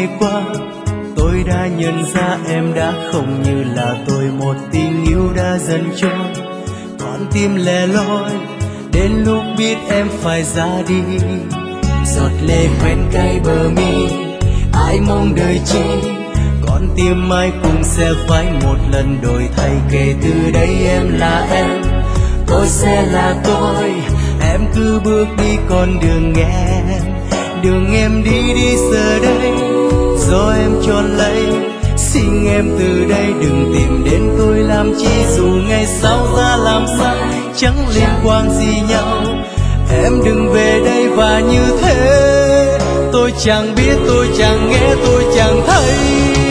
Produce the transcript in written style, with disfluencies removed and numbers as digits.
ngày qua tôi đã nhận ra em đã không như là tôi, một tình yêu đã dần trôi, con tim lẻ loi đến lúc biết em phải ra đi. Giọt lệ quen cay bờ mi, ai mong đời chi, con tim mai cũng sẽ phải một lần đổi thay. Kể từ đây em là em, tôi sẽ là tôi, em cứ bước đi con đường em đi đi giờ đây do em chọn lấy. Xin em từ đây đừng tìm đến tôi làm chi, dù ngày sau ra làm sao chẳng liên quan gì nhau. Em đừng về đây và như thế tôi chẳng biết, tôi chẳng nghe, tôi chẳng thấy.